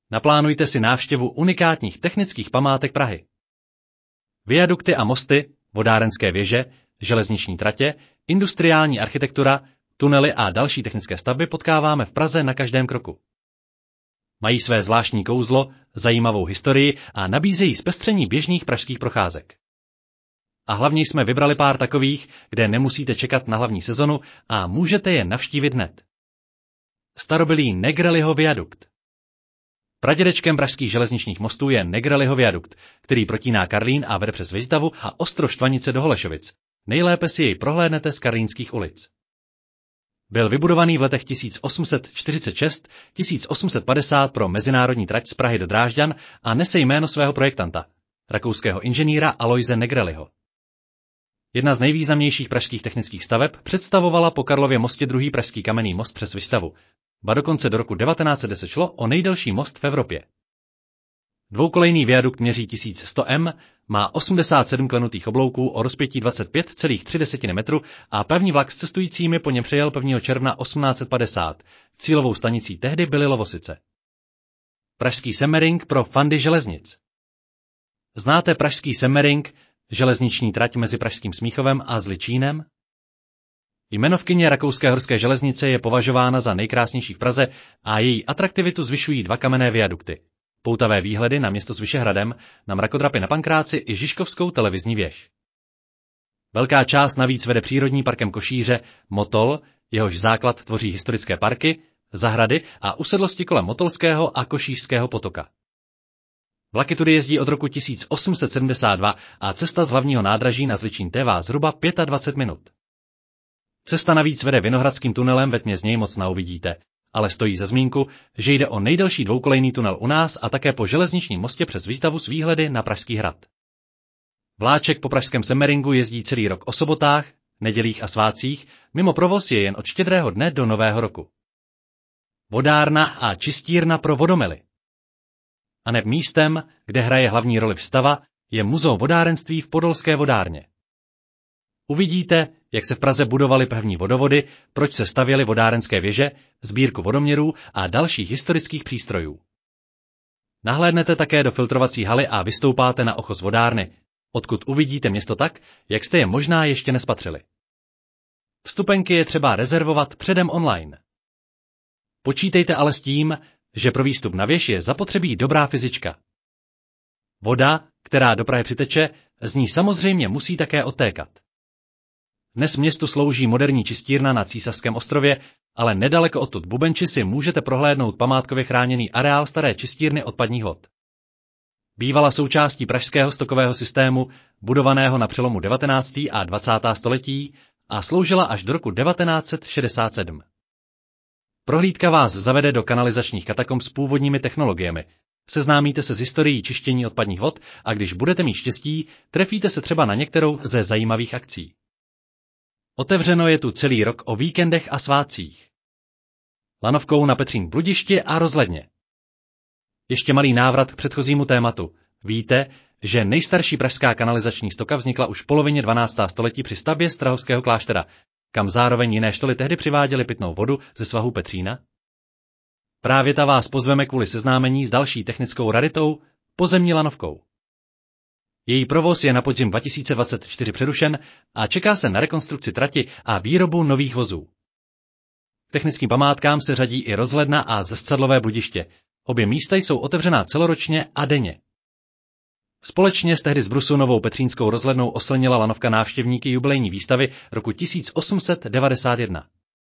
Naplánujte si návštěvu unikátních technických památek Prahy. Viadukty a mosty, vodárenské věže, železniční tratě, industriální architektura, tunely a další technické stavby potkáváme v Praze na každém kroku. Mají své zvláštní kouzlo, zajímavou historii a nabízejí zpestření běžných pražských procházek. A hlavně jsme vybrali pár takových, kde nemusíte čekat na hlavní sezonu a můžete je navštívit hned. Starobylý Negrelliho viadukt. Pradědečkem pražských železničních mostů je Negrelliho viadukt, který protíná Karlín a vede přes Vizdavu a Ostrož Štvanice do Holešovic. Nejlépe si jej prohlédnete z karlínských ulic. Byl vybudovaný v letech 1846-1850 pro mezinárodní trať z Prahy do Drážďan a nese jméno svého projektanta, rakouského inženýra Aloise Negrelliho. Jedna z nejvýznamnějších pražských technických staveb představovala po Karlově mostě druhý pražský kamenný most přes Vistavu, ba dokonce do roku 1910 šlo o nejdelší most v Evropě. Dvoukolejný viadukt měří 1100 m, má 87 klenutých oblouků o rozpětí 25,3 metru a pevný vlak s cestujícími po něm přejel 1. června 1850. Cílovou stanicí tehdy byly Lovosice. Pražský Semmering pro fandy železnic. Znáte pražský Semmering, železniční trať mezi pražským Smíchovem a Zličínem? Jmenovkyně rakouské horské železnice je považována za nejkrásnější v Praze a její atraktivitu zvyšují dva kamenné viadukty. Poutavé výhledy na město s Vyšehradem, na mrakodrapy na Pankráci i Žižkovskou televizní věž. Velká část navíc vede přírodní parkem Košíře Motol, jehož základ tvoří historické parky, zahrady a usedlosti kolem Motolského a Košířského potoka. Vlaky tudy jezdí od roku 1872 a cesta z hlavního nádraží na Zličín trvá zhruba 25 minut. Cesta navíc vede Vinohradským tunelem, ve tmě z něj moc neuvidíte, ale stojí za zmínku, že jde o nejdelší dvoukolejný tunel u nás a také po železničním mostě přes Výstavu s výhledy na Pražský hrad. Vláček po pražském Semmeringu jezdí celý rok o sobotách, nedělích a svátcích, mimo provoz je jen od Štědrého dne do Nového roku. Vodárna a čistírna pro vodomily. A neb místem, kde hraje hlavní roli Vstava, je muzeum vodárenství v Podolské vodárně. Uvidíte, jak se v Praze budovaly pevní vodovody, proč se stavěly vodárenské věže, sbírku vodoměrů a dalších historických přístrojů. Nahlédnete také do filtrovací haly a vystoupáte na ochos vodárny, odkud uvidíte město tak, jak jste je možná ještě nespatřili. Vstupenky je třeba rezervovat předem online. Počítejte ale s tím, že pro výstup na věž je zapotřebí dobrá fyzička. Voda, která do Prahy přiteče, z ní samozřejmě musí také odtékat. Dnes městu slouží moderní čistírna na Císařském ostrově, ale nedaleko odtud Bubenči si můžete prohlédnout památkově chráněný areál staré čistírny odpadních vod. Bývala součástí pražského stokového systému, budovaného na přelomu 19. a 20. století a sloužila až do roku 1967. Prohlídka vás zavede do kanalizačních katakomb s původními technologiemi. Seznámíte se s historií čištění odpadních vod a když budete mít štěstí, trefíte se třeba na některou ze zajímavých akcí. Otevřeno je tu celý rok o víkendech a svátcích. Lanovkou na Petřín Bludišti a rozhledně. Ještě malý návrat k předchozímu tématu. Víte, že nejstarší pražská kanalizační stoka vznikla už v polovině 12. století při stavbě Strahovského kláštera, kam zároveň jiné štoly tehdy přiváděly pitnou vodu ze svahu Petřína? Právě ta vás pozveme kvůli seznámení s další technickou raritou, pozemní lanovkou. Její provoz je na podzim 2024 přerušen a čeká se na rekonstrukci trati a výrobu nových vozů. K technickým památkám se řadí i rozhledna a zrcadlové bludiště. Obě místa jsou otevřená celoročně a denně. Společně s tehdy z brusu novou petřínskou rozhlednou oslenila lanovka návštěvníky jubilejní výstavy roku 1891.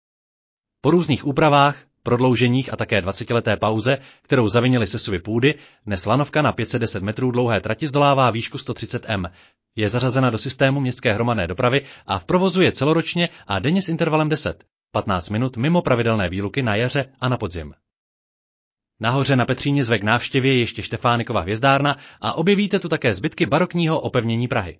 Po různých úpravách, prodlouženích a také 20leté pauze, kterou zavinily sesuvy půdy, dnes lanovka na 510 metrů dlouhé trati zdolává výšku 130 m. Je zařazena do systému městské hromadné dopravy a v provozu je celoročně a denně s intervalem 10-15 minut mimo pravidelné výluky na jaře a na podzim. Nahoře na Petříně zve k návštěvě ještě Štefánikova hvězdárna a objevíte tu také zbytky barokního opevnění Prahy.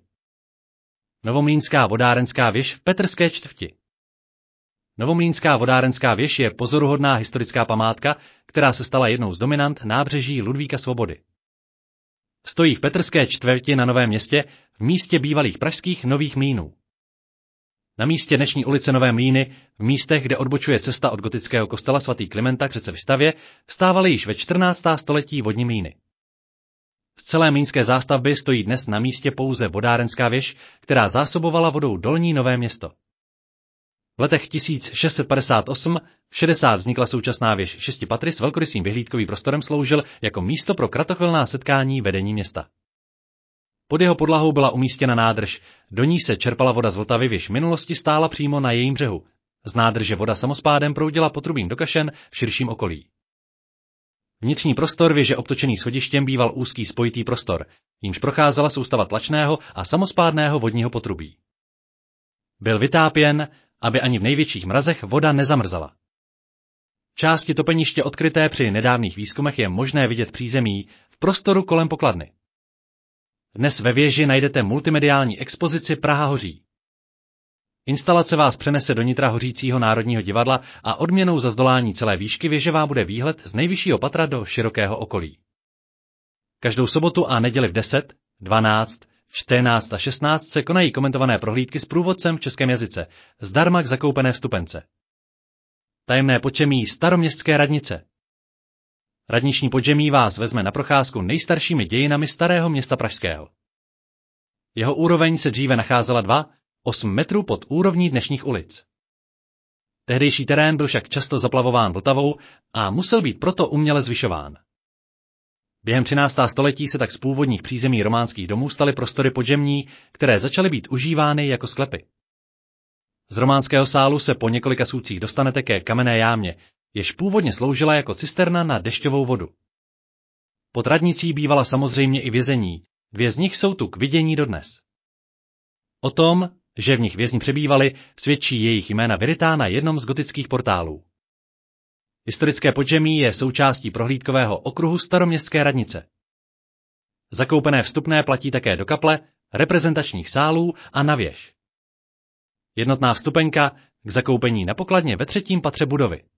Novomlýnská vodárenská věž v Petrské čtvrti. Novomlýnská vodárenská věž je pozoruhodná historická památka, která se stala jednou z dominant nábřeží Ludvíka Svobody. Stojí v Petrské čtvrti na Novém Městě, v místě bývalých pražských Nových Mlýnů. Na místě dnešní ulice Nové Mlýny, v místech, kde odbočuje cesta od gotického kostela svatý Klimenta k řece Vistavě, stávaly již ve 14. století vodní mlýny. Z celé mlýnské zástavby stojí dnes na místě pouze vodárenská věž, která zásobovala vodou Dolní Nové Město. V letech 1658 v 60 vznikla současná věž 6 patry s velkorysým vyhlídkovým prostorem, sloužil jako místo pro kratochvilná setkání vedení města. Pod jeho podlahou byla umístěna nádrž, do ní se čerpala voda z Vltavy, věž v minulosti stála přímo na jejím břehu. Z nádrže voda samospádem proudila potrubím do kašen v širším okolí. Vnitřní prostor věže obtočený schodištěm býval úzký spojitý prostor, jímž procházela soustava tlačného a samospádného vodního potrubí. Byl vytápěn, aby ani v největších mrazech voda nezamrzala. Části topeniště odkryté při nedávných výzkumech je možné vidět přízemí v prostoru kolem pokladny. Dnes ve věži najdete multimediální expozici Praha hoří. Instalace vás přenese do nitra hořícího Národního divadla a odměnou za zdolání celé výšky věže vám bude výhled z nejvyššího patra do širokého okolí. Každou sobotu a neděli v 10, 12, 14 a 16 se konají komentované prohlídky s průvodcem v českém jazyce, zdarma k zakoupené vstupence. Tajemné podžemí staroměstské radnice. Radniční podžemí vás vezme na procházku nejstaršími dějinami starého města pražského. Jeho úroveň se dříve nacházela 8 metrů pod úrovní dnešních ulic. Tehdejší terén byl však často zaplavován Vltavou a musel být proto uměle zvyšován. Během 13. století se tak z původních přízemí románských domů staly prostory podzemní, které začaly být užívány jako sklepy. Z románského sálu se po několika sůdcích dostanete ke kamenné jámě, jež původně sloužila jako cisterna na dešťovou vodu. Pod radnicí bývala samozřejmě i vězení, 2 z nich jsou tu k vidění dodnes. O tom, že v nich vězni přebývali, svědčí jejich jména vyrytá na jednom z gotických portálů. Historické podzemí je součástí prohlídkového okruhu staroměstské radnice. Zakoupené vstupné platí také do kaple, reprezentačních sálů a na věž. Jednotná vstupenka k zakoupení na pokladně ve 3. patře budovy.